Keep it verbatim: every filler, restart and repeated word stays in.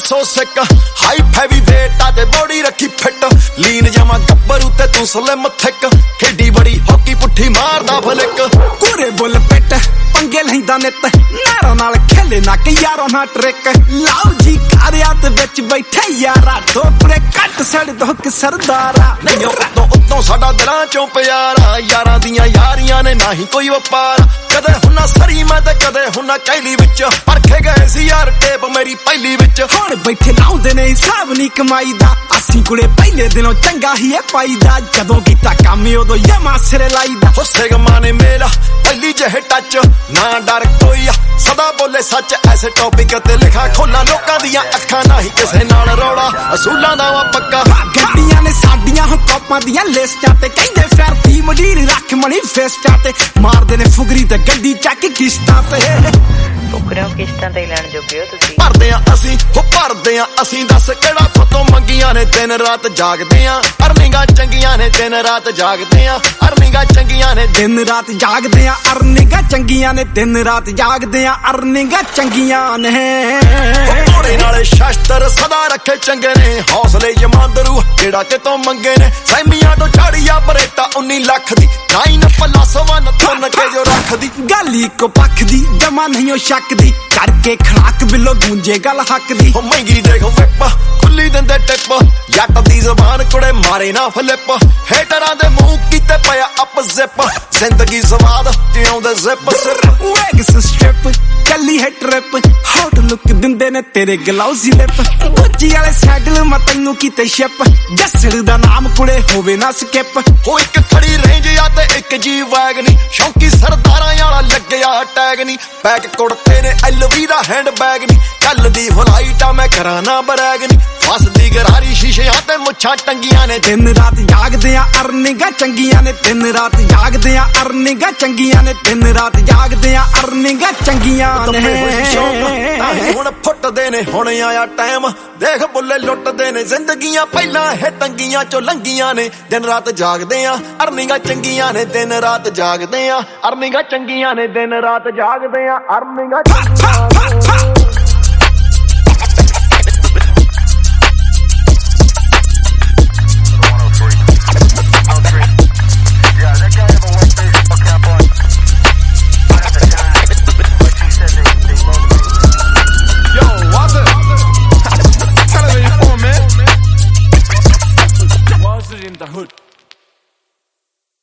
सो sick high heavy weight आ ते body रखी फिट लीन जमा गब्बरू ते तू स्लिम थिक खेडी बड़ी हॉकी पुट्ठी मारदा फलिक पूरे बुल पिट पंगे लैंदा नित नारों नाल खेले ना कि यारों ना ट्रिक लाओ जी कारिया ते विच बैठे यारा ठोकरे कट सड़ दो कि सरदारा नहीं उतों उतों साडा दिलां चों प्यारा यारां दियां यारियां ने ना ही कोई वपार कदे हुन्ना सरी मैं ते कदे हुन्ना कैली विच परखे गए सी यार टेप मेरी पहली विच हुण बैठे लाउंदे ने हिसाब नहीं कमाई दा असीं कुड़े पहले दिनों चंगा ही है पाईदा जदों कीता काम उदों यमा सिरे लाईदा हुस्से गमाने मेरा पहली जहे टच ना डर कोई सदा बोले सच ऐसे टॉपिक ते लिखा खोला लोकां दियां अखां ना ही किसे नाल रौला असूलां दा वा पक्का गड्डियां ने साडियां हो कॉपां दियां लिस्टां ते कहंदे फिर दी मडीर रख मनी फेस्टां ते मारदे ने फुगरी ते गड्डी चक किस्तां ते फुकरियों किस्तां ते लैण जोगे हो तुसीं भरदे आ असीं हो भरदे आ असीं दस किहड़ा थोतों मंगियां ने दिन रात जागदे आ अर्निंगां चंगियां ने दिन रात जागदे आ अर्निंगां चंगियां ने दिन रात जागदे आ अर्निंगां चंगियां ने दिन रात जागदे आ अर्निंगां चंगियां ने घोड़े नाले शस्त्र सदा रखे चंगे ने हौसले जमांदरू जेड़ा कितों मंगे ने सैमियां तो झाड़िया बरेटा उन्नी लख दी नाइन प्लस वन तुन के जो रख दी गली को पख दी जमा नहीं शक दी करके खड़ाक बिलो गूंजे गल हक दी हो महंगी देखो विप खुली दिंदे टिप जट दी जबान कुड़े मारे ना फ्लिप हेटरां दे मुंह कीते पिया अप जिप जिंदगी स्वाद जिउंदे जिप वैग स्ट्रिप कली है ट्रिप हॉट लुक दिंदे ने तेरे ग्लाउजी लिप गुच्ची वाले सैडल मैं तैनू कीते शिप जसड़ दा नाम कुड़े होवे ना स्किप हो एक खड़ी रेंज आ ते एक जी वैगनी शौकी सरदारां वाला लगया टैग नी बैग कुड़ते ने एलवी दा हैंड बैग नी कल दी फ्लाइट आ मैं करा ना ब्रैग नी फसदी गरारी शीशे ते मुच्छां टंगियां ने दिन रात जागदे आ अर्निंगां चंगियां ने दिन रात जागदे आ अर्निंगां चंगियां ने दिन रात जागदे आ अर्निंगां चंगियां ने हुण फुटदे ने हुण आया टाइम देख बुल्ले लुटदे ने जिंदगियां पहलां है टंगियां चो लंगियां ने दिन रात जागदे आ अर्निंगां चंगियां ने दिन रात जागदे आ अर्निंगां चंगियां ने दिन रात जागदे आ अर्निंगां चंगियां in the hood.